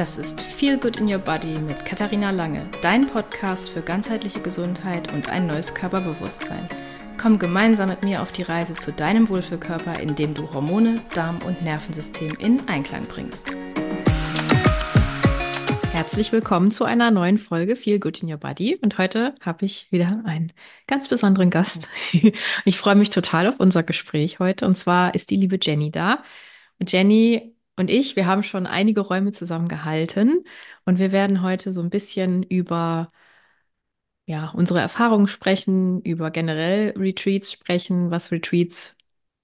Das ist Feel Good in Your Body mit Katharina Lange, dein Podcast für ganzheitliche Gesundheit und ein neues Körperbewusstsein. Komm gemeinsam mit mir auf die Reise zu deinem Wohlfühlkörper, indem du Hormone, Darm- und Nervensystem in Einklang bringst. Herzlich willkommen zu einer neuen Folge Feel Good in Your Body. Und heute habe ich wieder einen ganz besonderen Gast. Ich freue mich total auf unser Gespräch heute. Und zwar ist die liebe Jenny da. Und Jenny und ich, wir haben schon einige Räume zusammen gehalten. Und wir werden heute so ein bisschen über unsere Erfahrungen sprechen, über generell Retreats sprechen, was Retreats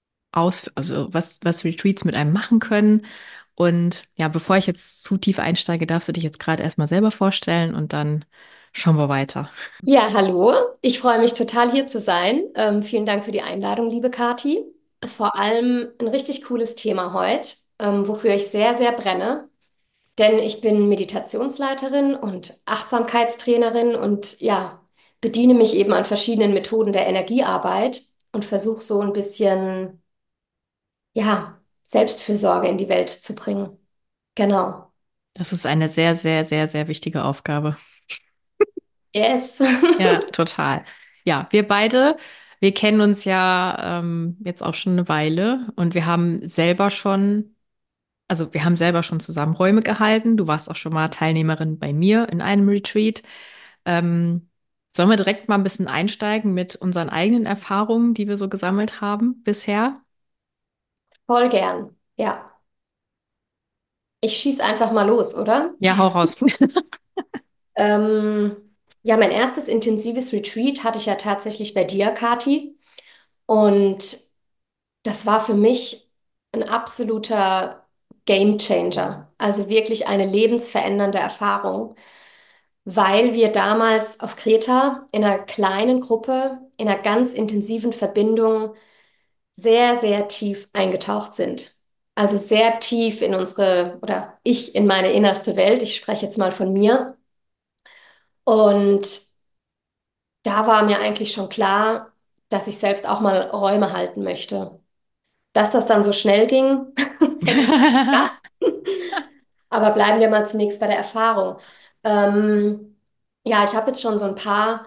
was Retreats mit einem machen können. Und ja, bevor ich jetzt zu tief einsteige, darfst du dich jetzt gerade erstmal selber vorstellen und dann schauen wir weiter. Ja, hallo. Ich freue mich total hier zu sein. Vielen Dank für die Einladung, liebe Kati. Vor allem ein richtig cooles Thema heute, wofür ich sehr, sehr brenne. Denn ich bin Meditationsleiterin und Achtsamkeitstrainerin und ja, bediene mich eben an verschiedenen Methoden der Energiearbeit und versuche so ein bisschen, ja, Selbstfürsorge in die Welt zu bringen. Genau. Das ist eine sehr, sehr, sehr, sehr wichtige Aufgabe. Yes. Ja, total. Ja, wir beide, wir kennen uns ja jetzt auch schon eine Weile und wir haben selber schon zusammen Räume gehalten. Du warst auch schon mal Teilnehmerin bei mir in einem Retreat. Ähm, Sollen wir direkt mal ein bisschen einsteigen mit unseren eigenen Erfahrungen, die wir so gesammelt haben bisher? Voll gern. Ja. Ich schieß einfach mal los, oder? Ja, hau raus. Ähm, ja, mein erstes intensives Retreat hatte ich ja tatsächlich bei dir, Kati. Und das war für mich ein absoluter Gamechanger. Also wirklich eine lebensverändernde Erfahrung, weil wir damals auf Kreta in einer kleinen Gruppe, in einer ganz intensiven Verbindung sehr, sehr tief eingetaucht sind. Also sehr tief in unsere, oder ich in meine innerste Welt. Ich spreche jetzt mal von mir. Und da war mir eigentlich schon klar, dass ich selbst auch mal Räume halten möchte. Dass das dann so schnell ging, hätte ich nicht gedacht. Aber bleiben wir mal zunächst bei der Erfahrung. Ja, ich habe jetzt schon so ein paar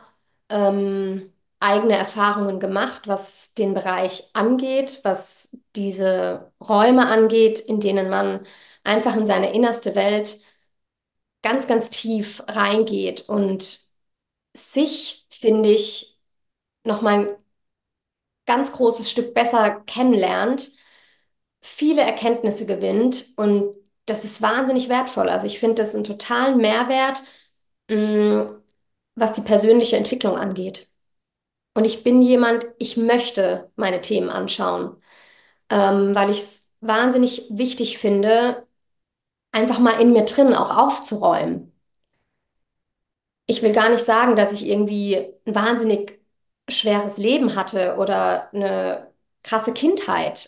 eigene Erfahrungen gemacht, was den Bereich angeht, was diese Räume angeht, in denen man einfach in seine innerste Welt ganz, ganz tief reingeht und sich, finde ich, nochmal ein ganz großes Stück besser kennenlernt, viele Erkenntnisse gewinnt und das ist wahnsinnig wertvoll. Also ich finde das einen totalen Mehrwert, mh, was die persönliche Entwicklung angeht. Und ich bin jemand, ich möchte meine Themen anschauen, weil ich es wahnsinnig wichtig finde, einfach mal in mir drin auch aufzuräumen. Ich will gar nicht sagen, dass ich irgendwie ein wahnsinnig schweres Leben hatte oder eine krasse Kindheit.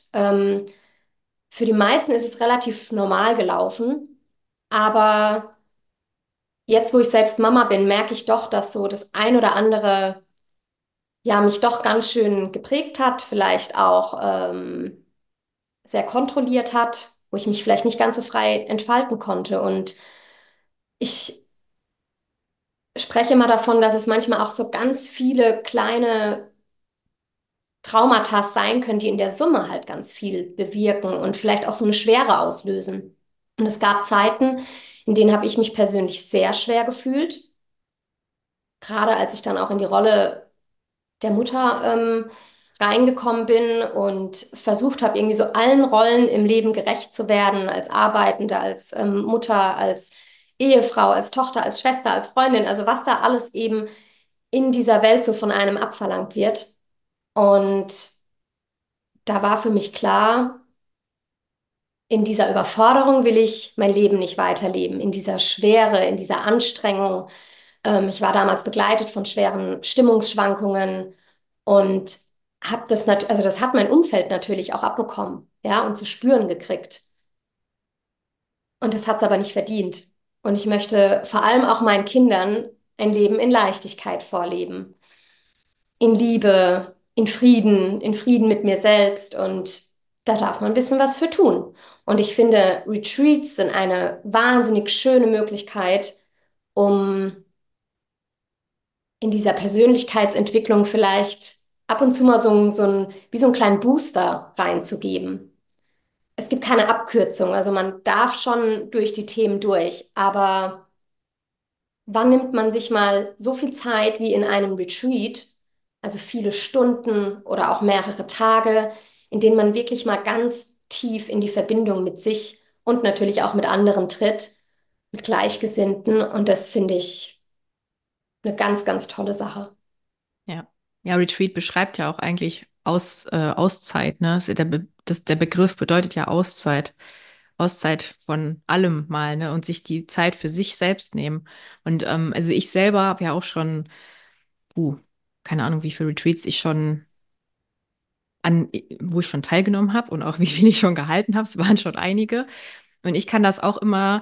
Für die meisten ist es relativ normal gelaufen, aber jetzt, wo ich selbst Mama bin, merke ich doch, dass so das ein oder andere ja mich doch ganz schön geprägt hat, vielleicht auch sehr kontrolliert hat, wo ich mich vielleicht nicht ganz so frei entfalten konnte. Und ich spreche mal davon, dass es manchmal auch so ganz viele kleine Traumata sein können, die in der Summe halt ganz viel bewirken und vielleicht auch so eine Schwere auslösen. Und es gab Zeiten, in denen habe ich mich persönlich sehr schwer gefühlt, gerade als ich dann auch in die Rolle der Mutter reingekommen bin und versucht habe, irgendwie so allen Rollen im Leben gerecht zu werden, als Arbeitende, als Mutter, als Ehefrau, als Tochter, als Schwester, als Freundin, also was da alles eben in dieser Welt so von einem abverlangt wird. Und da war für mich klar, in dieser Überforderung will ich mein Leben nicht weiterleben, in dieser Schwere, in dieser Anstrengung. Ich war damals begleitet von schweren Stimmungsschwankungen und habe also das hat mein Umfeld natürlich auch abbekommen, ja, und zu spüren gekriegt. Und das hat es aber nicht verdient. Und ich möchte vor allem auch meinen Kindern ein Leben in Leichtigkeit vorleben, in Liebe, in Frieden mit mir selbst und da darf man ein bisschen was für tun. Und ich finde, Retreats sind eine wahnsinnig schöne Möglichkeit, um in dieser Persönlichkeitsentwicklung vielleicht ab und zu mal wie so einen kleinen Booster reinzugeben. Es gibt keine Abkürzung, also man darf schon durch die Themen durch, aber wann nimmt man sich mal so viel Zeit wie in einem Retreat, also viele Stunden oder auch mehrere Tage, in denen man wirklich mal ganz tief in die Verbindung mit sich und natürlich auch mit anderen tritt, mit Gleichgesinnten, und das finde ich eine ganz, ganz tolle Sache. Ja. Ja, Retreat beschreibt ja auch eigentlich Auszeit, ne? Der Begriff bedeutet ja Auszeit. Auszeit von allem mal, ne? Und sich die Zeit für sich selbst nehmen. Und also ich selber habe ja auch schon, uh, keine Ahnung, wie viele Retreats ich schon wo ich schon teilgenommen habe und auch wie viel ich schon gehalten habe. Es waren schon einige. Und ich kann das auch immer,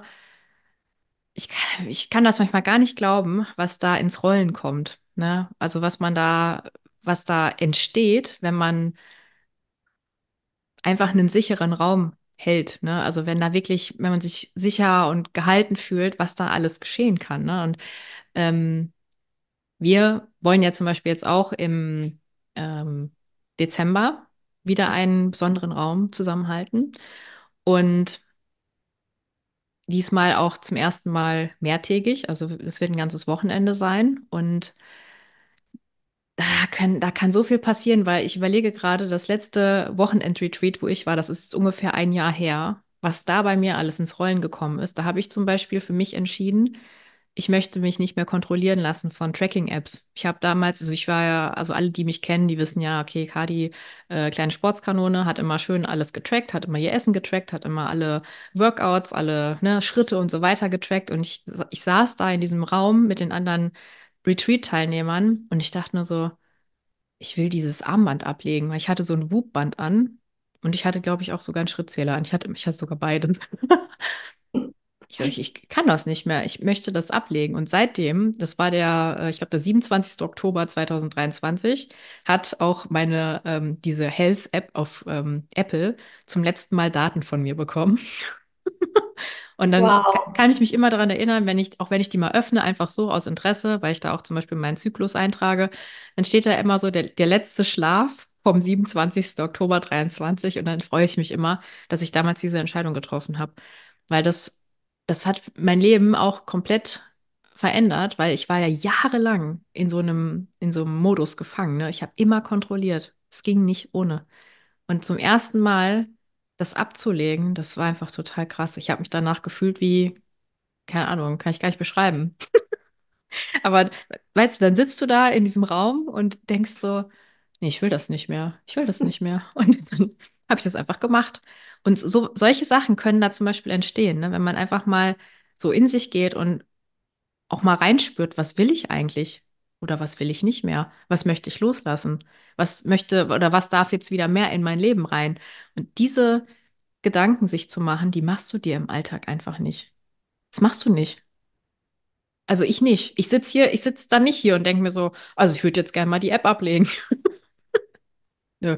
ich kann das manchmal gar nicht glauben, was da ins Rollen kommt, ne? Also was da entsteht, wenn man einfach einen sicheren Raum hält, ne? Also wenn da wirklich, wenn man sich sicher und gehalten fühlt, was da alles geschehen kann, ne? Und ähm, wir wollen ja zum Beispiel jetzt auch im ähm, Dezember wieder einen besonderen Raum zusammenhalten und diesmal auch zum ersten Mal mehrtägig, also es wird ein ganzes Wochenende sein und da kann so viel passieren, weil ich überlege gerade, das letzte Wochenend-Retreat, wo ich war, das ist ungefähr ein Jahr her, was da bei mir alles ins Rollen gekommen ist. Da habe ich zum Beispiel für mich entschieden, ich möchte mich nicht mehr kontrollieren lassen von Tracking-Apps. Ich habe damals, also ich war ja, also alle, die mich kennen, die wissen ja, okay, Kadi, kleine Sportskanone, hat immer schön alles getrackt, hat immer ihr Essen getrackt, hat immer alle Workouts, alle, ne, Schritte und so weiter getrackt. Und ich saß da in diesem Raum mit den anderen Retreat-Teilnehmern und ich dachte nur so, ich will dieses Armband ablegen, weil ich hatte so ein Whoop-Band an und ich hatte, glaube ich, auch sogar einen Schrittzähler an. Ich hatte sogar beide. Ich sag, ich kann das nicht mehr. Ich möchte das ablegen. Und seitdem, das war ich glaube, der 27. Oktober 2023, hat auch diese Health-App auf Apple zum letzten Mal Daten von mir bekommen. Und dann Wow. kann ich mich immer daran erinnern, auch wenn ich die mal öffne, einfach so aus Interesse, weil ich da auch zum Beispiel meinen Zyklus eintrage, dann steht da immer so der letzte Schlaf vom 27. Oktober 23 und dann freue ich mich immer, dass ich damals diese Entscheidung getroffen habe, weil das hat mein Leben auch komplett verändert, weil ich war ja jahrelang in so einem Modus gefangen, ne? Ich habe immer kontrolliert. Es ging nicht ohne. Und zum ersten Mal das abzulegen, das war einfach total krass. Ich habe mich danach gefühlt wie, keine Ahnung, kann ich gar nicht beschreiben. Aber weißt du, dann sitzt du da in diesem Raum und denkst so, nee, ich will das nicht mehr. Ich will das nicht mehr. Und dann habe ich das einfach gemacht. Und solche Sachen können da zum Beispiel entstehen, ne? Wenn man einfach mal so in sich geht und auch mal reinspürt, was will ich eigentlich? Oder was will ich nicht mehr? Was möchte ich loslassen? Was möchte oder was darf jetzt wieder mehr in mein Leben rein? Und diese Gedanken sich zu machen, die machst du dir im Alltag einfach nicht. Das machst du nicht. Also ich nicht. Ich sitze dann nicht hier und denke mir so, also ich würde jetzt gerne mal die App ablegen. Nö.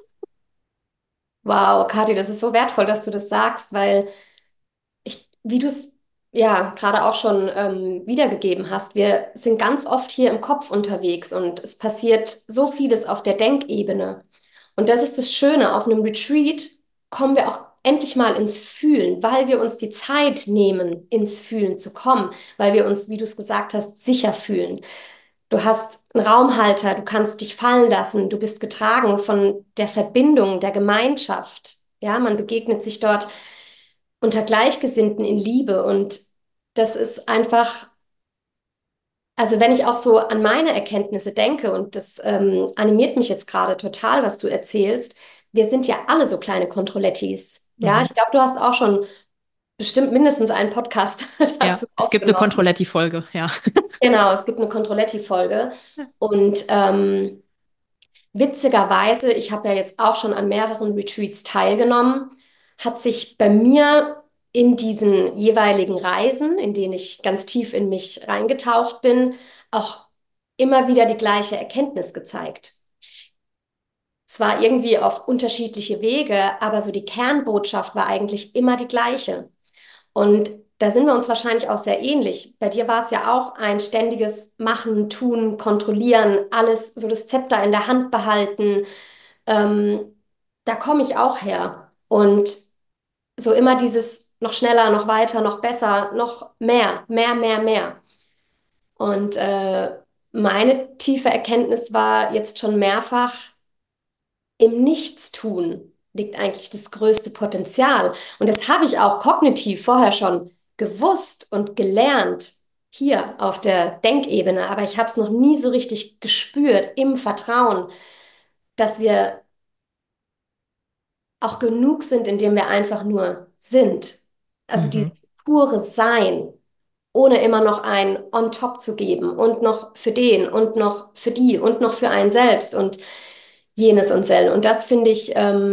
Wow, Kathi, das ist so wertvoll, dass du das sagst, weil wie du es ja gerade auch schon wiedergegeben hast, wir sind ganz oft hier im Kopf unterwegs und es passiert so vieles auf der Denkebene. Und das ist das Schöne, auf einem Retreat kommen wir auch endlich mal ins Fühlen, weil wir uns die Zeit nehmen, ins Fühlen zu kommen, weil wir uns, wie du es gesagt hast, sicher fühlen. Du hast einen Raumhalter, du kannst dich fallen lassen, du bist getragen von der Verbindung, der Gemeinschaft. Ja, man begegnet sich dort unter Gleichgesinnten in Liebe, und das ist einfach, also wenn ich auch so an meine Erkenntnisse denke, und das animiert mich jetzt gerade total, was du erzählst, wir sind ja alle so kleine Controlettis. Ja, Mhm. ich glaube, du hast auch schon bestimmt mindestens einen Podcast Ja, dazu es gibt eine aufgenommen. Controletti-Folge, ja. Genau, es gibt eine Controletti-Folge. Und witzigerweise, ich habe ja jetzt auch schon an mehreren Retreats teilgenommen, hat sich bei mir in diesen jeweiligen Reisen, in denen ich ganz tief in mich reingetaucht bin, auch immer wieder die gleiche Erkenntnis gezeigt. zwar irgendwie auf unterschiedliche Wege, aber so die Kernbotschaft war eigentlich immer die gleiche. Und da sind wir uns wahrscheinlich auch sehr ähnlich. Bei dir war es ja auch ein ständiges Machen, Tun, Kontrollieren, alles so das Zepter in der Hand behalten. Ähm, Da komme ich auch her. Und so immer dieses noch schneller, noch weiter, noch besser, noch mehr, mehr, mehr, mehr. Und meine tiefe Erkenntnis war jetzt schon mehrfach, im Nichtstun liegt eigentlich das größte Potenzial. Und das habe ich auch kognitiv vorher schon gewusst und gelernt, hier auf der Denkebene. Aber ich habe es noch nie so richtig gespürt im Vertrauen, dass wir auch genug sind, indem wir einfach nur sind. Also Mhm. dieses pure Sein, ohne immer noch ein on top zu geben und noch für den und noch für die und noch für einen selbst und jenes und sel. Und das finde ich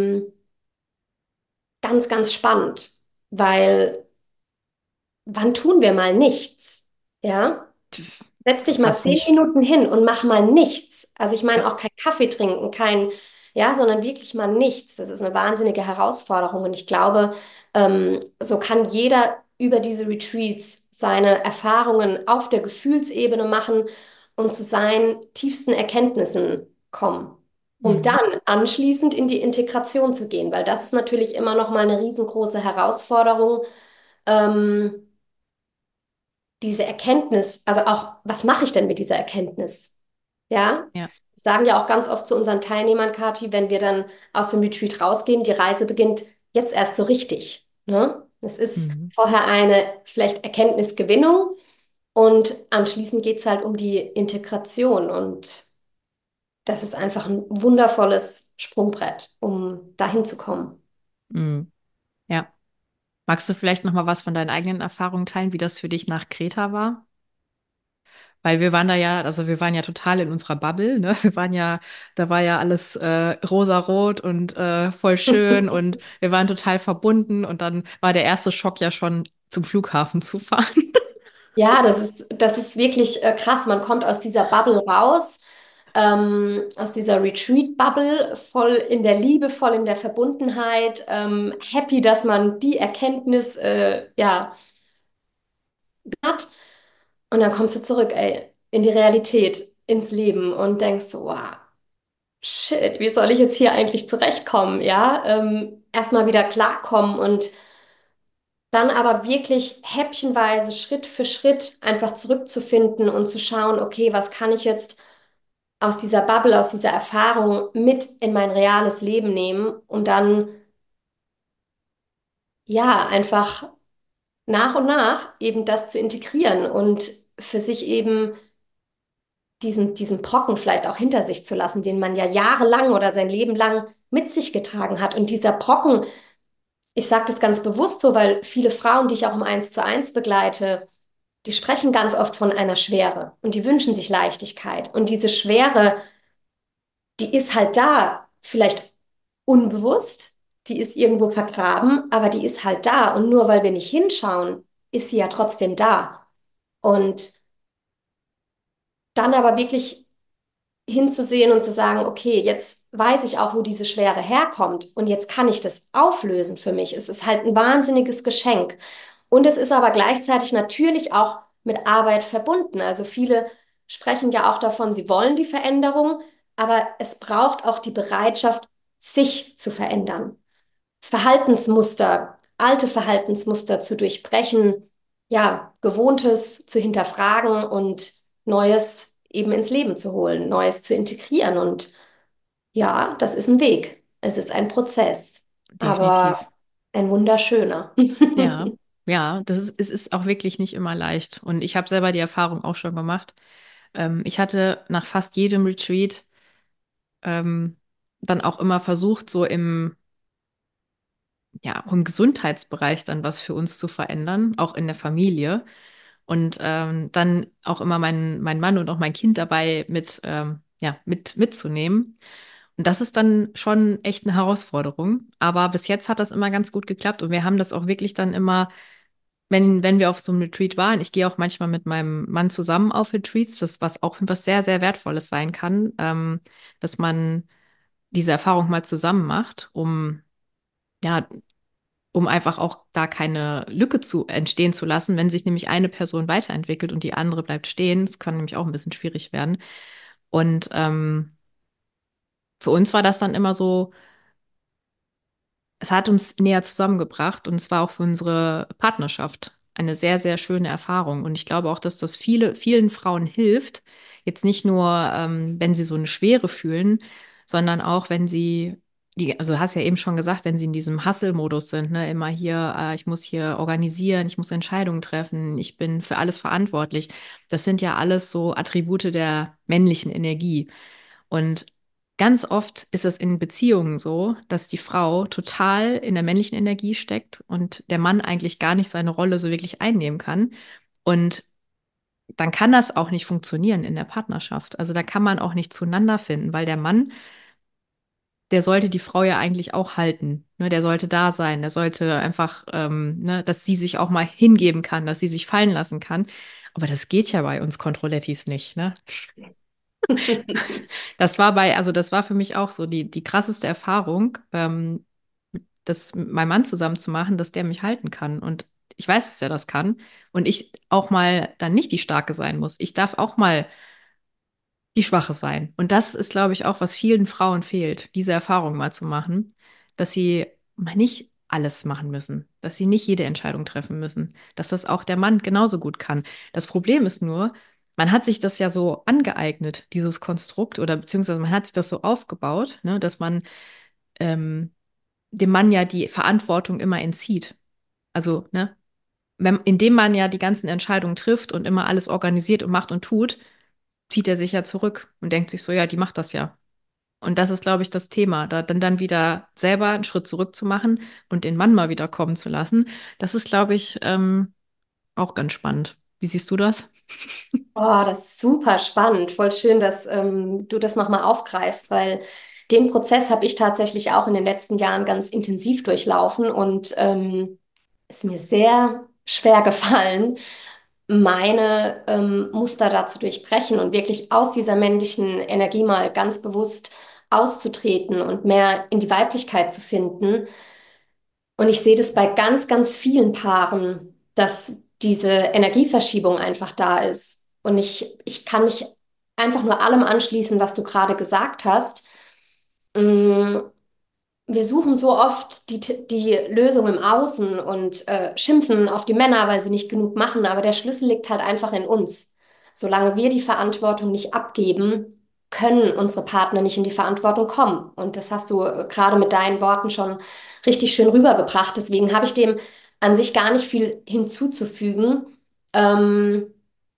ganz, ganz spannend, weil wann tun wir mal nichts? Ja? Das Setz dich mal fast zehn nicht. Minuten hin und mach mal nichts. Also ich Ja. meine auch kein Kaffee trinken, kein, ja, sondern wirklich mal nichts. Das ist eine wahnsinnige Herausforderung. Und ich glaube, so kann jeder über diese Retreats seine Erfahrungen auf der Gefühlsebene machen und zu seinen tiefsten Erkenntnissen kommen, um Mhm. dann anschließend in die Integration zu gehen, weil das ist natürlich immer noch mal eine riesengroße Herausforderung. Ähm, Diese Erkenntnis, also auch, was mache ich denn mit dieser Erkenntnis? Ja, Ja. wir sagen ja auch ganz oft zu unseren Teilnehmern, Kathi, wenn wir dann aus dem Retreat rausgehen, die Reise beginnt jetzt erst so richtig. Ne? Es ist Mhm. vorher eine vielleicht Erkenntnisgewinnung und anschließend geht es halt um die Integration und das ist einfach ein wundervolles Sprungbrett, um dahin zu kommen. Mhm. Ja. Magst du vielleicht noch mal was von deinen eigenen Erfahrungen teilen, wie das für dich nach Kreta war? Weil wir waren da ja, also wir waren ja total in unserer Bubble, ne? Wir waren ja, da war ja alles rosarot und voll schön und wir waren total verbunden und dann war der erste Schock ja schon zum Flughafen zu fahren. Ja, das ist wirklich krass. Man kommt aus dieser Bubble raus, aus dieser Retreat-Bubble, voll in der Liebe, voll in der Verbundenheit, happy, dass man die Erkenntnis ja, hat. Und dann kommst du zurück, ey, in die Realität, ins Leben und denkst so, wow, shit, wie soll ich jetzt hier eigentlich zurechtkommen? Ja, erstmal wieder klarkommen und dann aber wirklich häppchenweise, Schritt für Schritt einfach zurückzufinden und zu schauen, okay, was kann ich jetzt aus dieser Bubble, aus dieser Erfahrung mit in mein reales Leben nehmen und dann ja einfach nach und nach eben das zu integrieren und für sich eben diesen Brocken vielleicht auch hinter sich zu lassen, den man ja jahrelang oder sein Leben lang mit sich getragen hat. Und dieser Brocken, ich sage das ganz bewusst so, weil viele Frauen, die ich auch im 1:1 begleite, die sprechen ganz oft von einer Schwere und die wünschen sich Leichtigkeit. Und diese Schwere, die ist halt da, vielleicht unbewusst, die ist irgendwo vergraben, aber die ist halt da. Und nur weil wir nicht hinschauen, ist sie ja trotzdem da. Und dann aber wirklich hinzusehen und zu sagen, okay, jetzt weiß ich auch, wo diese Schwere herkommt und jetzt kann ich das auflösen für mich. Es ist halt ein wahnsinniges Geschenk. Und es ist aber gleichzeitig natürlich auch mit Arbeit verbunden. Also viele sprechen ja auch davon, sie wollen die Veränderung, aber es braucht auch die Bereitschaft, sich zu verändern. Verhaltensmuster, alte Verhaltensmuster zu durchbrechen, ja, Gewohntes zu hinterfragen und Neues eben ins Leben zu holen, Neues zu integrieren. Und ja, das ist ein Weg. Es ist ein Prozess, Definitiv. aber ein wunderschöner. Ja, ja, es ist auch wirklich nicht immer leicht. Und ich habe selber die Erfahrung auch schon gemacht. Ich hatte nach fast jedem Retreat ähm, dann auch immer versucht, so ja, auch im Gesundheitsbereich dann was für uns zu verändern, auch in der Familie. Und dann auch immer mein Mann und auch mein Kind dabei ja, mitzunehmen. Und das ist dann schon echt eine Herausforderung. Aber bis jetzt hat das immer ganz gut geklappt und wir haben das auch wirklich dann immer, wenn wir auf so einem Retreat waren, ich gehe auch manchmal mit meinem Mann zusammen auf Retreats, das was auch was sehr, sehr Wertvolles sein kann, dass man diese Erfahrung mal zusammen macht, ja, um einfach auch da keine Lücke zu entstehen zu lassen, wenn sich nämlich eine Person weiterentwickelt und die andere bleibt stehen. Das kann nämlich auch ein bisschen schwierig werden. Und für uns war das dann immer so, es hat uns näher zusammengebracht und es war auch für unsere Partnerschaft eine sehr, sehr schöne Erfahrung. Und ich glaube auch, dass das vielen Frauen hilft, jetzt nicht nur, wenn sie so eine Schwere fühlen, sondern auch, wenn sie, also du hast ja eben schon gesagt, wenn sie in diesem Hustle-Modus sind, ne, immer hier, ich muss hier organisieren, ich muss Entscheidungen treffen, ich bin für alles verantwortlich. Das sind ja alles so Attribute der männlichen Energie. Und ganz oft ist es in Beziehungen so, dass die Frau total in der männlichen Energie steckt und der Mann eigentlich gar nicht seine Rolle so wirklich einnehmen kann. Und dann kann das auch nicht funktionieren in der Partnerschaft. Also da kann man auch nicht zueinander finden, weil der Mann, der sollte die Frau ja eigentlich auch halten. Ne? Der sollte da sein, der sollte einfach, ne, dass sie sich auch mal hingeben kann, dass sie sich fallen lassen kann. Aber das geht ja bei uns Controlettis nicht, ne? Also das war für mich auch so die krasseste Erfahrung, das mit meinem Mann zusammen zu machen, dass der mich halten kann. Und ich weiß, dass er das kann. Und ich auch mal dann nicht die Starke sein muss. Ich darf auch mal die Schwache sein. Und das ist, glaube ich, auch, was vielen Frauen fehlt, diese Erfahrung mal zu machen, dass sie mal nicht alles machen müssen, dass sie nicht jede Entscheidung treffen müssen, dass das auch der Mann genauso gut kann. Das Problem ist nur, man hat sich das ja so angeeignet, dieses Konstrukt, oder beziehungsweise man hat sich das so aufgebaut, ne, dass man ähm, dem Mann ja die Verantwortung immer entzieht. Also, ne, indem man ja die ganzen Entscheidungen trifft und immer alles organisiert und macht und tut, zieht er sich ja zurück und denkt sich so, ja, die macht das ja. Und das ist, glaube ich, das Thema, da dann wieder selber einen Schritt zurück zu machen und den Mann mal wieder kommen zu lassen. Das ist, glaube ich, auch ganz spannend. Wie siehst du das? Oh, das ist super spannend. Voll schön, dass du das nochmal aufgreifst, weil den Prozess habe ich tatsächlich auch in den letzten Jahren ganz intensiv durchlaufen und ist mir sehr schwer gefallen, meine Muster da zu durchbrechen und wirklich aus dieser männlichen Energie mal ganz bewusst auszutreten und mehr in die Weiblichkeit zu finden. Und ich sehe das bei ganz, ganz vielen Paaren, dass diese Energieverschiebung einfach da ist. Und ich kann mich einfach nur allem anschließen, was du gerade gesagt hast. Mm, Wir suchen so oft die Lösung im Außen und schimpfen auf die Männer, weil sie nicht genug machen. Aber der Schlüssel liegt halt einfach in uns. Solange wir die Verantwortung nicht abgeben, können unsere Partner nicht in die Verantwortung kommen. Und das hast du gerade mit deinen Worten schon richtig schön rübergebracht. Deswegen habe ich dem an sich gar nicht viel hinzuzufügen. Ähm,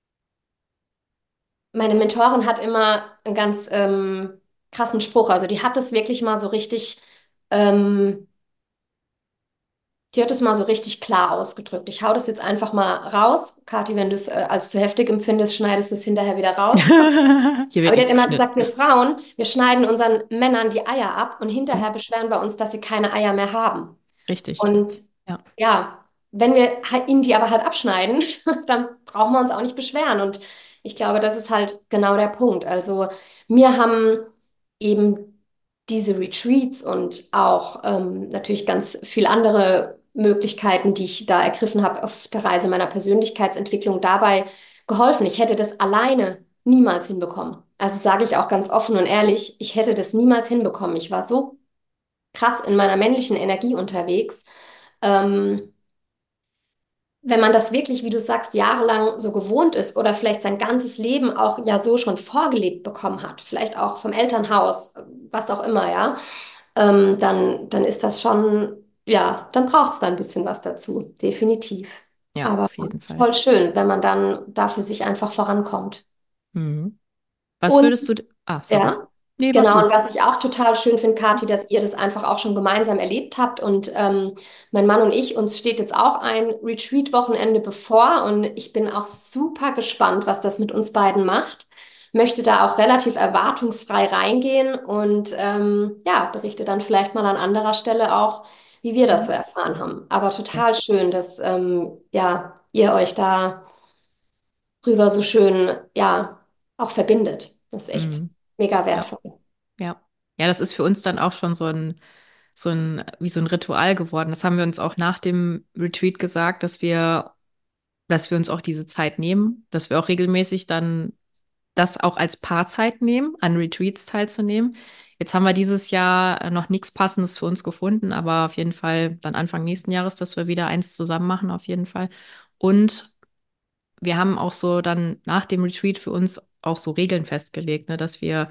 Meine Mentorin hat immer einen ganz krassen Spruch. Also die hat das wirklich mal so richtig. Ähm, Die hat es mal so richtig klar ausgedrückt. Ich hau das jetzt einfach mal raus. Kathi, wenn du es als zu heftig empfindest, schneidest du es hinterher wieder raus. Hier Aber wird die hat nichts immer gesagt, geschnitten. wir Frauen, wir schneiden unseren Männern die Eier ab und hinterher beschweren wir uns, dass sie keine Eier mehr haben. Richtig. Und Ja. ja, wenn wir halt ihnen die aber halt abschneiden, dann brauchen wir uns auch nicht beschweren. Und ich glaube, das ist halt genau der Punkt. Also mir haben eben diese Retreats und auch natürlich ganz viel andere Möglichkeiten, die ich da ergriffen habe auf der Reise meiner Persönlichkeitsentwicklung, dabei geholfen. Ich hätte das alleine niemals hinbekommen. Also sage ich auch ganz offen und ehrlich, ich hätte das niemals hinbekommen. Ich war so krass in meiner männlichen Energie unterwegs. Ähm, Wenn man das wirklich, wie du sagst, jahrelang so gewohnt ist oder vielleicht sein ganzes Leben auch ja so schon vorgelebt bekommen hat, vielleicht auch vom Elternhaus, was auch immer, ja, dann ist das schon, ja, dann braucht es da ein bisschen was dazu, definitiv. Ja, Aber auf jeden Fall. voll schön, wenn man dann dafür sich einfach vorankommt. Mhm. Was Und würdest du, sorry. ja, Nee, mach genau. du. Und was ich auch total schön finde, Kathi, dass ihr das einfach auch schon gemeinsam erlebt habt. Und mein Mann und ich, uns steht jetzt auch ein Retreat-Wochenende bevor. Und ich bin auch super gespannt, was das mit uns beiden macht. Möchte da auch relativ erwartungsfrei reingehen und ja, berichte dann vielleicht mal an anderer Stelle auch, wie wir das so Mhm. erfahren haben. Aber Ja. total schön, dass ja, ihr euch da rüber so schön, ja, auch verbindet. Das ist echt Mhm. mega Ja. wertvoll. Ja. Ja, das ist für uns dann auch schon wie so ein Ritual geworden. Das haben wir uns auch nach dem Retreat gesagt, dass wir uns auch diese Zeit nehmen, dass wir auch regelmäßig dann das auch als Paarzeit nehmen, an Retreats teilzunehmen. Jetzt haben wir dieses Jahr noch nichts Passendes für uns gefunden, aber auf jeden Fall dann Anfang nächsten Jahres, dass wir wieder eins zusammen machen, auf jeden Fall. Und wir haben auch so dann nach dem Retreat für uns auch so Regeln festgelegt, ne, dass wir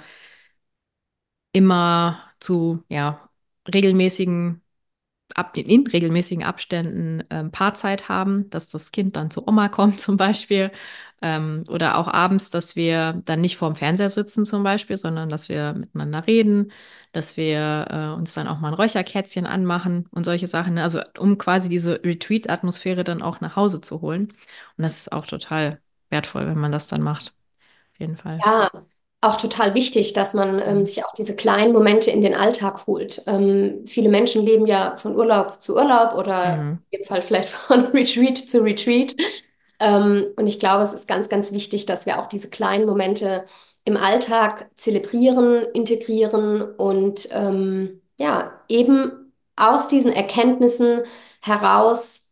immer zu, ja, regelmäßigen in regelmäßigen Abständen Paarzeit haben, dass das Kind dann zu Oma kommt zum Beispiel. Oder auch abends, dass wir dann nicht vorm Fernseher sitzen zum Beispiel, sondern dass wir miteinander reden, dass wir uns dann auch mal ein Räucherkerzchen anmachen und solche Sachen. Ne? Also um quasi diese Retreat-Atmosphäre dann auch nach Hause zu holen. Und das ist auch total wertvoll, wenn man das dann macht. Auf jeden Fall. Ja, auch total wichtig, dass man Mhm. sich auch diese kleinen Momente in den Alltag holt. Viele Menschen leben ja von Urlaub zu Urlaub oder Mhm. in dem Fall vielleicht von Retreat zu Retreat. Und ich glaube, es ist ganz, ganz wichtig, dass wir auch diese kleinen Momente im Alltag zelebrieren, integrieren und ja, eben aus diesen Erkenntnissen heraus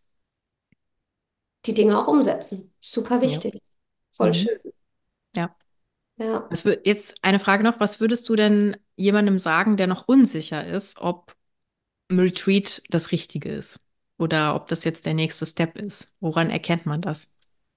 die Dinge auch umsetzen. Super Ja. wichtig. Voll Mhm. schön. Ja. Ja. Jetzt eine Frage noch, was würdest du denn jemandem sagen, der noch unsicher ist, ob ein Retreat das Richtige ist? Oder ob das jetzt der nächste Step ist? Woran erkennt man das?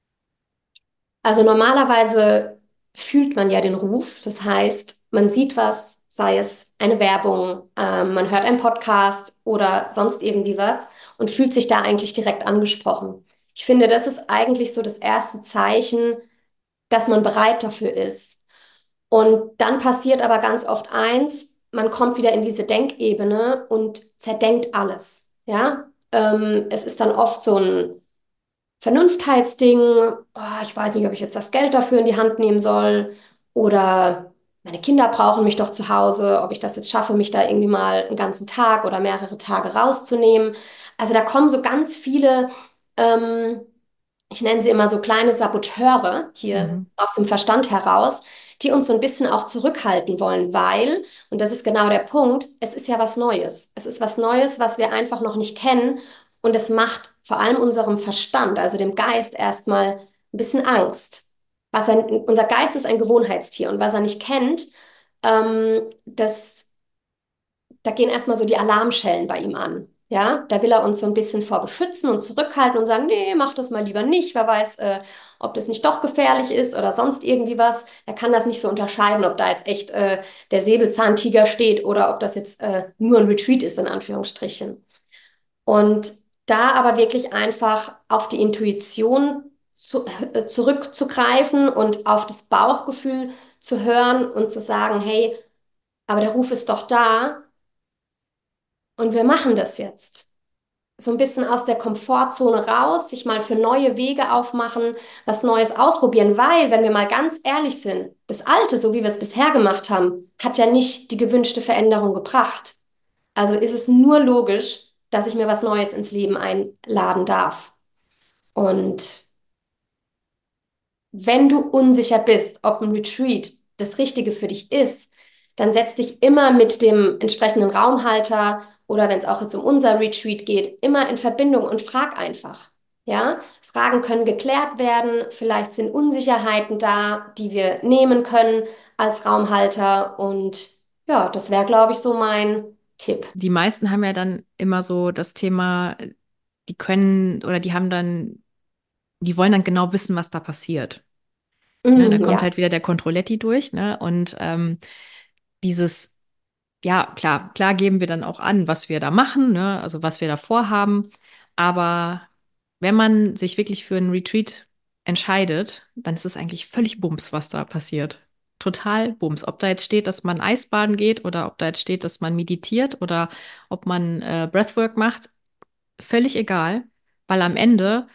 Also normalerweise fühlt man ja den Ruf. Das heißt, man sieht was, sei es eine Werbung, man hört einen Podcast oder sonst irgendwie was und fühlt sich da eigentlich direkt angesprochen. Ich finde, das ist eigentlich so das erste Zeichen, dass man bereit dafür ist. Und dann passiert aber ganz oft eins, man kommt wieder in diese Denkebene und zerdenkt alles. Ja, es ist dann oft so ein Vernunftheitsding, oh, ich weiß nicht, ob ich jetzt das Geld dafür in die Hand nehmen soll oder meine Kinder brauchen mich doch zu Hause, ob ich das jetzt schaffe, mich da irgendwie mal einen ganzen Tag oder mehrere Tage rauszunehmen. Also da kommen so ganz viele, ähm, ich nenne sie immer so kleine Saboteure hier Mhm. aus dem Verstand heraus, die uns so ein bisschen auch zurückhalten wollen, weil, und das ist genau der Punkt, es ist ja was Neues. Es ist was Neues, was wir einfach noch nicht kennen und es macht vor allem unserem Verstand, also dem Geist, erstmal ein bisschen Angst. Unser Geist ist ein Gewohnheitstier und was er nicht kennt, das da gehen erstmal so die Alarmschellen bei ihm an. Ja, da will er uns so ein bisschen vor beschützen und zurückhalten und sagen, nee, mach das mal lieber nicht. Wer weiß, ob das nicht doch gefährlich ist oder sonst irgendwie was. Er kann das nicht so unterscheiden, ob da jetzt echt der Säbelzahntiger steht oder ob das jetzt nur ein Retreat ist, in Anführungsstrichen. Und da aber wirklich einfach auf die Intuition zurückzugreifen und auf das Bauchgefühl zu hören und zu sagen, hey, aber der Ruf ist doch da. Und wir machen das jetzt. So ein bisschen aus der Komfortzone raus, sich mal für neue Wege aufmachen, was Neues ausprobieren, weil, wenn wir mal ganz ehrlich sind, das Alte, so wie wir es bisher gemacht haben, hat ja nicht die gewünschte Veränderung gebracht. Also ist es nur logisch, dass ich mir was Neues ins Leben einladen darf. Und wenn du unsicher bist, ob ein Retreat das Richtige für dich ist, dann setz dich immer mit dem entsprechenden Raumhalter oder wenn es auch jetzt um unser Retreat geht, immer in Verbindung und frag einfach. Ja, Fragen können geklärt werden. Vielleicht sind Unsicherheiten da, die wir nehmen können als Raumhalter. Und ja, das wäre, glaube ich, so mein Tipp. Die meisten haben ja dann immer so das Thema, die können oder die haben dann, die wollen dann genau wissen, was da passiert. Ne, da kommt Ja. halt wieder der Controletti durch, ne? Und dieses, ja, klar geben wir dann auch an, was wir da machen, ne? Also was wir da vorhaben. Aber wenn man sich wirklich für einen Retreat entscheidet, dann ist es eigentlich völlig Bums, was da passiert. Total Bums. Ob da jetzt steht, dass man Eisbaden geht oder ob da jetzt steht, dass man meditiert oder ob man Breathwork macht, völlig egal, weil am Ende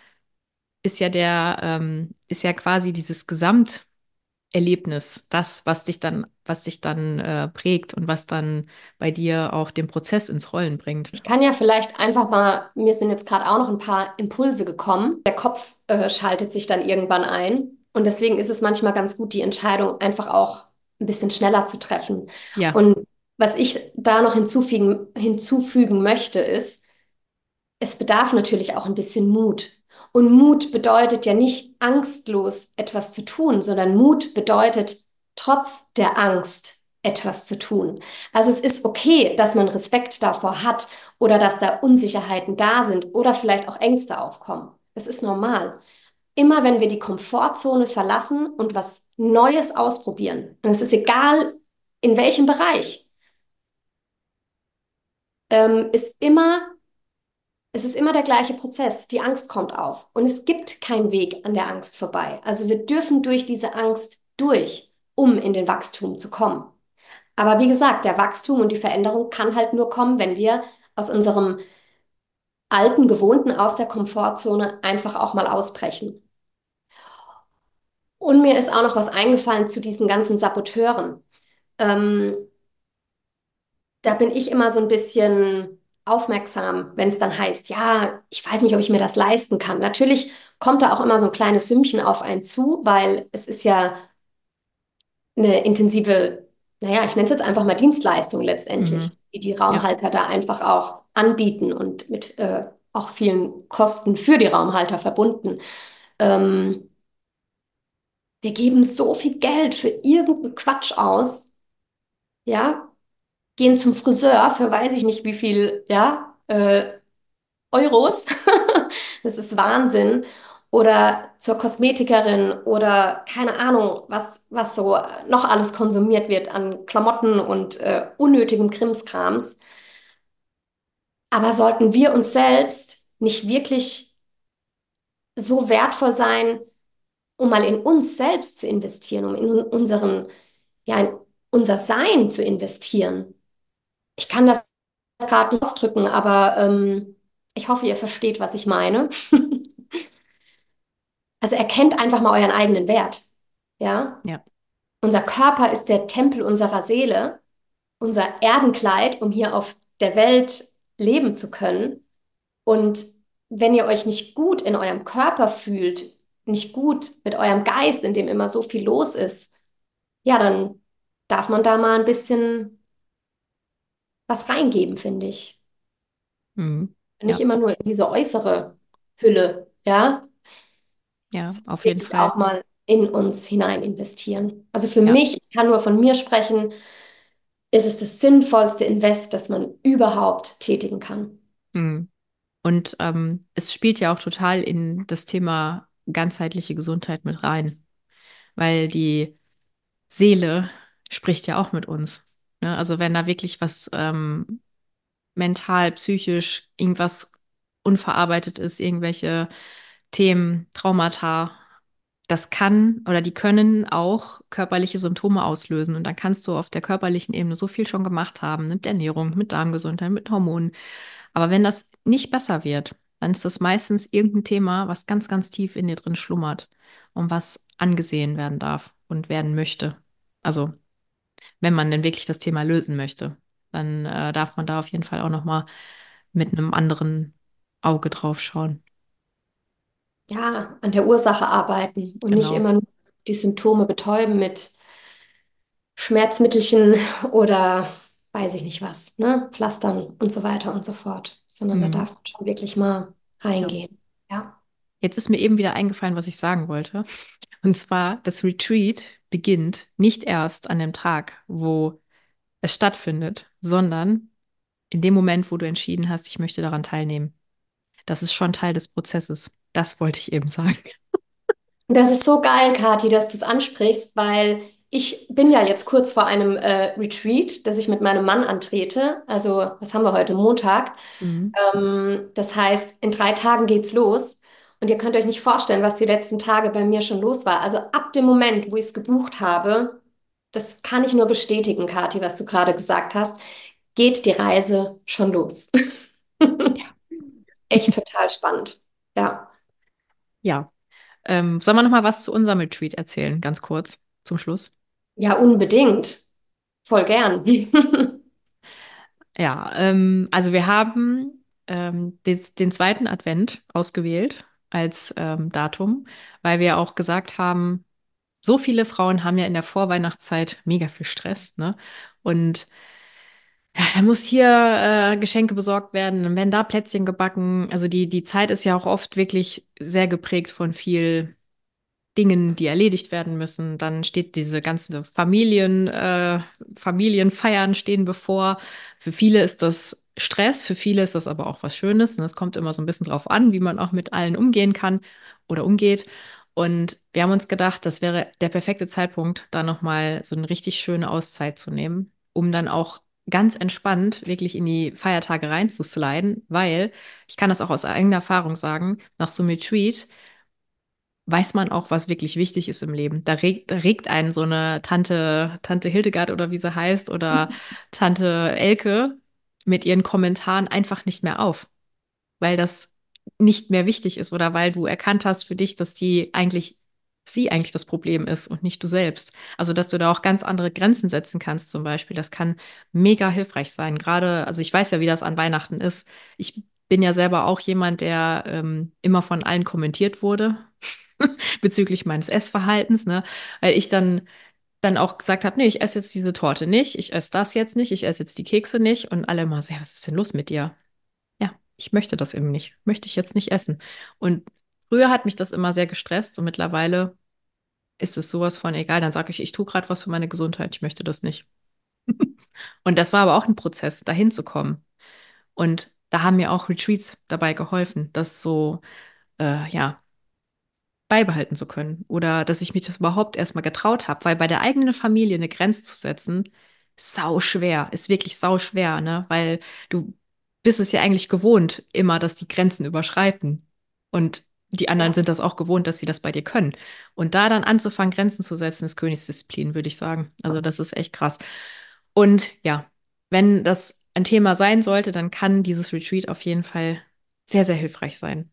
ist ja quasi dieses Gesamterlebnis, das, was dich dann prägt und was dann bei dir auch den Prozess ins Rollen bringt. Ich kann ja vielleicht einfach mal, mir sind jetzt gerade auch noch ein paar Impulse gekommen. Der Kopf schaltet sich dann irgendwann ein. Und deswegen ist es manchmal ganz gut, die Entscheidung einfach auch ein bisschen schneller zu treffen. Ja, Und Was ich da noch hinzufügen möchte, ist, es bedarf natürlich auch ein bisschen Mut. Und Mut bedeutet ja nicht angstlos etwas zu tun, sondern Mut bedeutet trotz der Angst etwas zu tun. Also es ist okay, dass man Respekt davor hat oder dass da Unsicherheiten da sind oder vielleicht auch Ängste aufkommen. Das ist normal. Immer wenn wir die Komfortzone verlassen und was Neues ausprobieren, und es ist egal in welchem Bereich, ist immer es ist immer der gleiche Prozess. Die Angst kommt auf und es gibt keinen Weg an der Angst vorbei. Also wir dürfen durch diese Angst durch, um in den Wachstum zu kommen. Aber wie gesagt, der Wachstum und die Veränderung kann halt nur kommen, wenn wir aus unserem alten Gewohnten, aus der Komfortzone einfach auch mal ausbrechen. Und mir ist auch noch was eingefallen zu diesen ganzen Saboteuren. Ähm, Da bin ich immer so ein bisschen aufmerksam, wenn es dann heißt, ja, ich weiß nicht, ob ich mir das leisten kann. Natürlich kommt da auch immer so ein kleines Sümmchen auf einen zu, weil es ist ja eine intensive, naja, ich nenne es jetzt einfach mal Dienstleistung Mhm. letztendlich, die die Ja. Raumhalter da einfach auch anbieten und mit auch vielen Kosten für die Raumhalter verbunden. Ähm, Wir geben so viel Geld für irgendeinen Quatsch aus, ja, gehen zum Friseur für weiß ich nicht wie viel, ja, Euros. Das ist Wahnsinn. Oder zur Kosmetikerin oder keine Ahnung, was so noch alles konsumiert wird an Klamotten und unnötigem Krimskrams. Aber sollten wir uns selbst nicht wirklich so wertvoll sein, um mal in uns selbst zu investieren, um in ja, in unser Sein zu investieren? Ich kann das gerade nicht ausdrücken, aber ich hoffe, ihr versteht, was ich meine. Also erkennt einfach mal euren eigenen Wert. Ja, Ja. unser Körper ist der Tempel unserer Seele, unser Erdenkleid, um hier auf der Welt leben zu können. Und wenn ihr euch nicht gut in eurem Körper fühlt, nicht gut mit eurem Geist, in dem immer so viel los ist, ja, dann darf man da mal ein bisschen was reingeben, finde ich. Mhm. Nicht Ja. immer nur in diese äußere Hülle, ja, Ja, auf jeden wirklich Fall. auch mal in uns hinein investieren. Also für Ja. mich, ich kann nur von mir sprechen, ist es das sinnvollste Invest, das man überhaupt tätigen kann. Mhm. Und es spielt ja auch total in das Thema ganzheitliche Gesundheit mit rein, weil die Seele spricht ja auch mit uns. Ne? Also wenn da wirklich was mental, psychisch, irgendwas unverarbeitet ist, irgendwelche Themen, Traumata, das kann oder die können auch körperliche Symptome auslösen. Und dann kannst du auf der körperlichen Ebene so viel schon gemacht haben, mit Ernährung, mit Darmgesundheit, mit Hormonen. Aber wenn das nicht besser wird, dann ist das meistens irgendein Thema, was ganz, ganz tief in dir drin schlummert und was angesehen werden darf und werden möchte. Also, wenn man denn wirklich das Thema lösen möchte, dann darf man da auf jeden Fall auch noch mal mit einem anderen Auge drauf schauen. Ja, an der Ursache arbeiten und nicht Genau. immer nur die Symptome betäuben mit Schmerzmittelchen oder weiß ich nicht was, ne? Pflastern und so weiter und so fort, sondern da Mhm. darf man schon wirklich mal Ja. reingehen. Ja. Jetzt ist mir eben wieder eingefallen, was ich sagen wollte. Und zwar, das Retreat beginnt nicht erst an dem Tag, wo es stattfindet, sondern in dem Moment, wo du entschieden hast, ich möchte daran teilnehmen. Das ist schon Teil des Prozesses. Das wollte ich eben sagen. Und das ist so geil, Kathi, dass du es ansprichst, weil ich bin ja jetzt kurz vor einem Retreat, das ich mit meinem Mann antrete. Also, was haben wir heute? Montag. Mhm. Das heißt, in 3 Tagen geht's los. Und ihr könnt euch nicht vorstellen, was die letzten Tage bei mir schon los war. Also ab dem Moment, wo ich es gebucht habe, das kann ich nur bestätigen, Kathi, was du gerade gesagt hast, geht die Reise schon los. Ja. Echt total spannend. Ja. Ja. Sollen wir noch mal was zu unserem Retreat erzählen, ganz kurz zum Schluss? Ja, unbedingt. Voll gern. Ja, also wir haben den zweiten Advent ausgewählt als Datum, weil wir auch gesagt haben, so viele Frauen haben ja in der Vorweihnachtszeit mega viel Stress, ne? Und Ja, da muss hier Geschenke besorgt werden, dann werden da Plätzchen gebacken. Also die Zeit ist ja auch oft wirklich sehr geprägt von viel Dingen, die erledigt werden müssen. Dann steht diese ganze Familienfeiern stehen bevor. Für viele ist das Stress, für viele ist das aber auch was Schönes. Und es kommt immer so ein bisschen drauf an, wie man auch mit allen umgehen kann oder umgeht. Und wir haben uns gedacht, das wäre der perfekte Zeitpunkt, da nochmal so eine richtig schöne Auszeit zu nehmen, um dann auch ganz entspannt wirklich in die Feiertage reinzusliden, weil ich kann das auch aus eigener Erfahrung sagen, nach so einem Retreat weiß man auch, was wirklich wichtig ist im Leben. Da regt einen so eine Tante Hildegard oder wie sie heißt oder Tante Elke mit ihren Kommentaren einfach nicht mehr auf, weil das nicht mehr wichtig ist oder weil du erkannt hast für dich, dass sie eigentlich das Problem ist und nicht du selbst. Also, dass du da auch ganz andere Grenzen setzen kannst, zum Beispiel. Das kann mega hilfreich sein. Gerade, also ich weiß ja, wie das an Weihnachten ist. Ich bin ja selber auch jemand, der immer von allen kommentiert wurde bezüglich meines Essverhaltens, ne? Weil ich dann auch gesagt habe, nee, ich esse jetzt diese Torte nicht, ich esse das jetzt nicht, ich esse jetzt die Kekse nicht und alle immer so, ja, was ist denn los mit dir? Ja, ich möchte das eben nicht, möchte ich jetzt nicht essen. Und früher hat mich das immer sehr gestresst und mittlerweile ist es sowas von egal, dann sage ich tue gerade was für meine Gesundheit, ich möchte das nicht. Und das war aber auch ein Prozess, dahin zu kommen. Und da haben mir auch Retreats dabei geholfen, das so, ja, beibehalten zu können oder dass ich mich das überhaupt erstmal getraut habe, weil bei der eigenen Familie eine Grenze zu setzen, sau schwer, ist wirklich sau schwer, ne? Weil du bist es ja eigentlich gewohnt, immer, dass die Grenzen überschreiten. Und die anderen sind das auch gewohnt, dass sie das bei dir können. Und da dann anzufangen, Grenzen zu setzen, ist Königsdisziplin, würde ich sagen. Also das ist echt krass. Und ja, wenn das ein Thema sein sollte, dann kann dieses Retreat auf jeden Fall sehr, sehr hilfreich sein.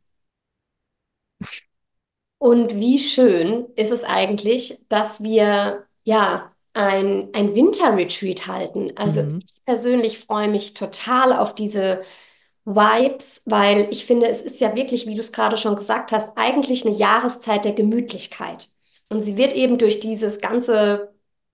Und wie schön ist es eigentlich, dass wir ja ein Winterretreat halten. Also Mhm. ich persönlich freue mich total auf diese Vibes, weil ich finde, es ist ja wirklich, wie du es gerade schon gesagt hast, eigentlich eine Jahreszeit der Gemütlichkeit. Und sie wird eben durch dieses ganze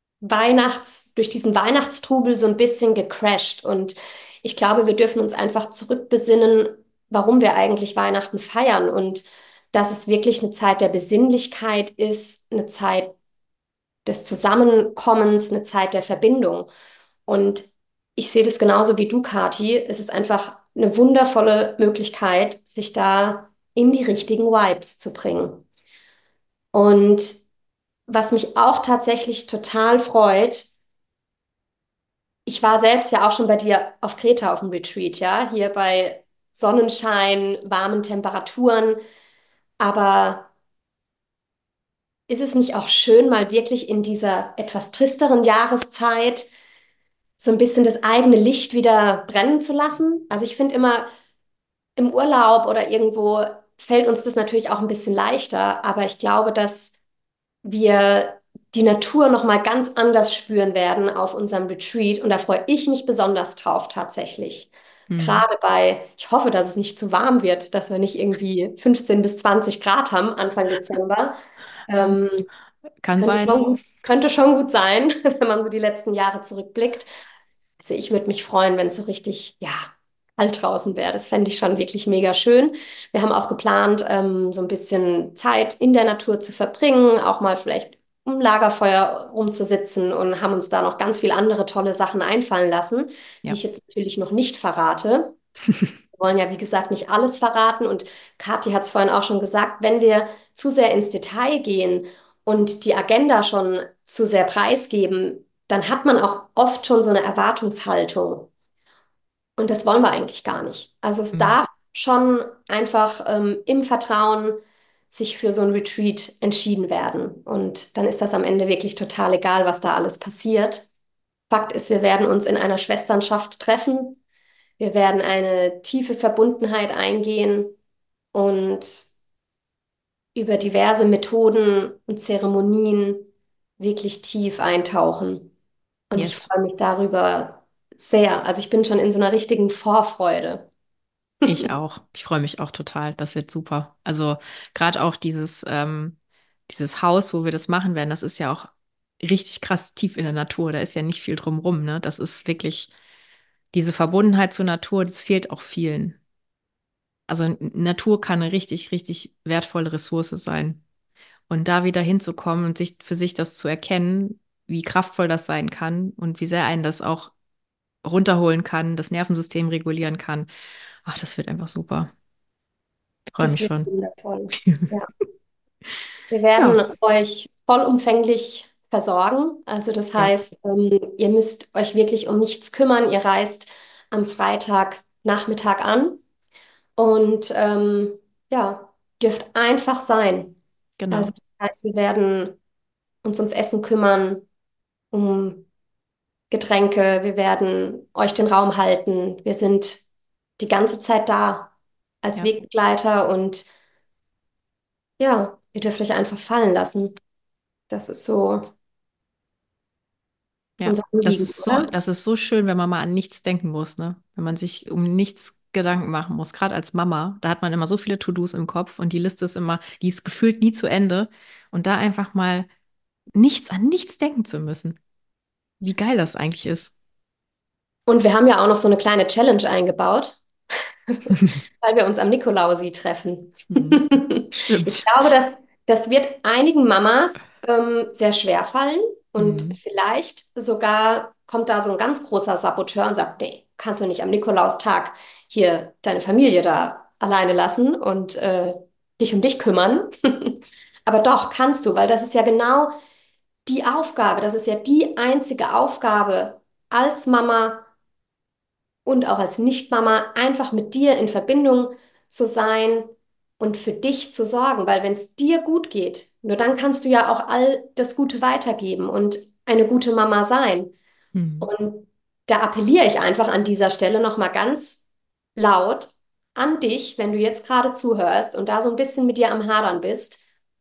durch diesen Weihnachtstrubel so ein bisschen gecrashed. Und ich glaube, wir dürfen uns einfach zurückbesinnen, warum wir eigentlich Weihnachten feiern und dass es wirklich eine Zeit der Besinnlichkeit ist, eine Zeit des Zusammenkommens, eine Zeit der Verbindung. Und ich sehe das genauso wie du, Kathi. Es ist einfach eine wundervolle Möglichkeit, sich da in die richtigen Vibes zu bringen. Und was mich auch tatsächlich total freut, ich war selbst ja auch schon bei dir auf Kreta auf dem Retreat, ja, hier bei Sonnenschein, warmen Temperaturen. Aber ist es nicht auch schön, mal wirklich in dieser etwas tristeren Jahreszeit so ein bisschen das eigene Licht wieder brennen zu lassen? Also ich finde immer, im Urlaub oder irgendwo fällt uns das natürlich auch ein bisschen leichter, aber ich glaube, dass wir die Natur noch mal ganz anders spüren werden auf unserem Retreat und da freue ich mich besonders drauf tatsächlich. Mhm. Gerade ich hoffe, dass es nicht zu warm wird, dass wir nicht irgendwie 15 bis 20 Grad haben Anfang Dezember. Ja, Ähm, kann sein. könnte schon gut sein, wenn man so die letzten Jahre zurückblickt. Also ich würde mich freuen, wenn es so richtig, ja, kalt draußen wäre. Das fände ich schon wirklich mega schön. Wir haben auch geplant, so ein bisschen Zeit in der Natur zu verbringen, auch mal vielleicht um Lagerfeuer rumzusitzen und haben uns da noch ganz viel andere tolle Sachen einfallen lassen, die Ja. ich jetzt natürlich noch nicht verrate. Wir wollen ja, wie gesagt, nicht alles verraten. Und Kathi hat es vorhin auch schon gesagt, wenn wir zu sehr ins Detail gehen und die Agenda schon zu sehr preisgeben, dann hat man auch oft schon so eine Erwartungshaltung. Und das wollen wir eigentlich gar nicht. Also es Mhm. darf schon einfach im Vertrauen sich für so ein Retreat entschieden werden. Und dann ist das am Ende wirklich total egal, was da alles passiert. Fakt ist, wir werden uns in einer Schwesternschaft treffen. Wir werden eine tiefe Verbundenheit eingehen und über diverse Methoden und Zeremonien wirklich tief eintauchen. Und ich Yes. freue mich darüber sehr. Also ich bin schon in so einer richtigen Vorfreude. Ich auch. Ich freue mich auch total. Das wird super. Also gerade auch dieses Haus, wo wir das machen werden, das ist ja auch richtig krass tief in der Natur. Da ist ja nicht viel drumrum, ne? Das ist wirklich diese Verbundenheit zur Natur, das fehlt auch vielen. Also Natur kann eine richtig, richtig wertvolle Ressource sein. Und da wieder hinzukommen und sich für sich das zu erkennen, wie kraftvoll das sein kann und wie sehr einen das auch runterholen kann, das Nervensystem regulieren kann. Ach, das wird einfach super. Freue Das mich wird schon. wundervoll. Ja. Wir Ja, werden euch vollumfänglich versorgen. Also das ja, heißt, ihr müsst euch wirklich um nichts kümmern. Ihr reist am Freitagnachmittag an und ja, dürft einfach sein. Also genau. das heißt, wir werden uns ums Essen kümmern, um Getränke, wir werden euch den Raum halten. Wir sind die ganze Zeit da als Ja, Wegbegleiter und ja, ihr dürft euch einfach fallen lassen. Das ist so ja. unser Anliegen, oder? Das ist so schön, wenn man mal an nichts denken muss, ne? Wenn man sich um nichts Gedanken machen muss. Gerade als Mama, da hat man immer so viele To-Dos im Kopf und die Liste ist immer, die ist gefühlt nie zu Ende. Und da einfach mal an nichts denken zu müssen. Wie geil das eigentlich ist. Und wir haben ja auch noch so eine kleine Challenge eingebaut, weil wir uns am Nikolausi treffen. Hm. Ich Stimmt. glaube, das wird einigen Mamas sehr schwer fallen und Hm. vielleicht sogar kommt da so ein ganz großer Saboteur und sagt, nee, kannst du nicht am Nikolaustag hier deine Familie da alleine lassen und dich um dich kümmern. Aber doch, kannst du, weil das ist ja genau die Aufgabe, das ist ja die einzige Aufgabe als Mama und auch als Nicht-Mama einfach mit dir in Verbindung zu sein und für dich zu sorgen, weil wenn es dir gut geht, nur dann kannst du ja auch all das Gute weitergeben und eine gute Mama sein. Hm. Und da appelliere ich einfach an dieser Stelle nochmal ganz laut an dich, wenn du jetzt gerade zuhörst und da so ein bisschen mit dir am Hadern bist,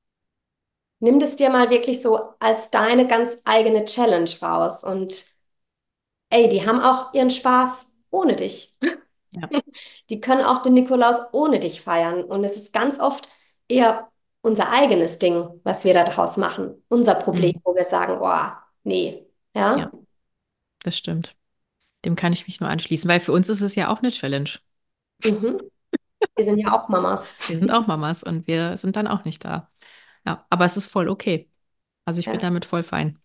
nimm das dir mal wirklich so als deine ganz eigene Challenge raus und ey, die haben auch ihren Spaß ohne dich. Ja. Die können auch den Nikolaus ohne dich feiern. Und es ist ganz oft eher unser eigenes Ding, was wir da draus machen. Unser Problem, Hm. wo wir sagen, oh, nee. Ja, Ja? das stimmt. Dem kann ich mich nur anschließen, weil für uns ist es ja auch eine Challenge. Mhm. Wir sind ja auch Mamas. Wir sind auch Mamas und wir sind dann auch nicht da. Ja, aber es ist voll okay. Also ich bin Ja. damit voll fein.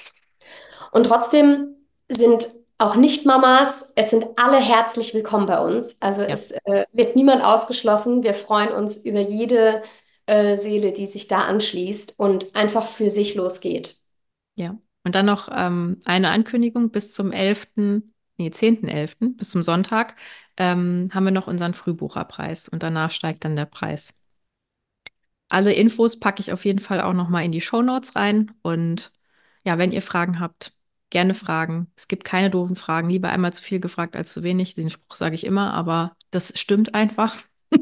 Und trotzdem sind auch Nicht-Mamas, es sind alle herzlich willkommen bei uns. Also Ja, es wird niemand ausgeschlossen. Wir freuen uns über jede Seele, die sich da anschließt und einfach für sich losgeht. ja. Und dann noch eine Ankündigung bis zum 11., nee, 10.11., bis zum Sonntag, haben wir noch unseren Frühbucherpreis und danach steigt dann der Preis. Alle Infos packe ich auf jeden Fall auch noch mal in die Shownotes rein. Und ja, wenn ihr Fragen habt, gerne fragen. Es gibt keine doofen Fragen. Lieber einmal zu viel gefragt als zu wenig. Den Spruch sage ich immer, aber das stimmt einfach.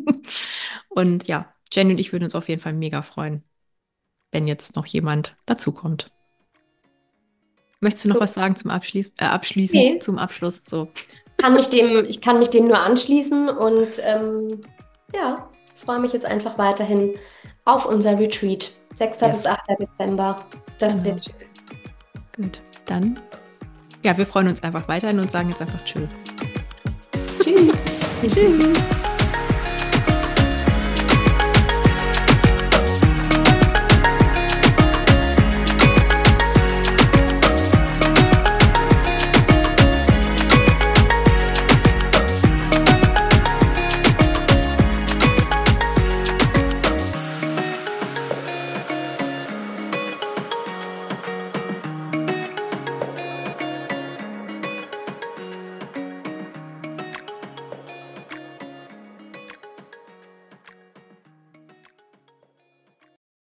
Und ja, Jenny und ich würden uns auf jeden Fall mega freuen, wenn jetzt noch jemand dazukommt. Möchtest du noch So, was sagen zum Abschließen, nee, zum Abschluss? So, ich kann mich dem nur anschließen und ja, freue mich jetzt einfach weiterhin auf unser Retreat. 6. bis yes, 8. Dezember. Das genau. wird schön. Gut, dann, ja, wir freuen uns einfach weiterhin und sagen jetzt einfach Tschüss. Tschüss. Tschüss.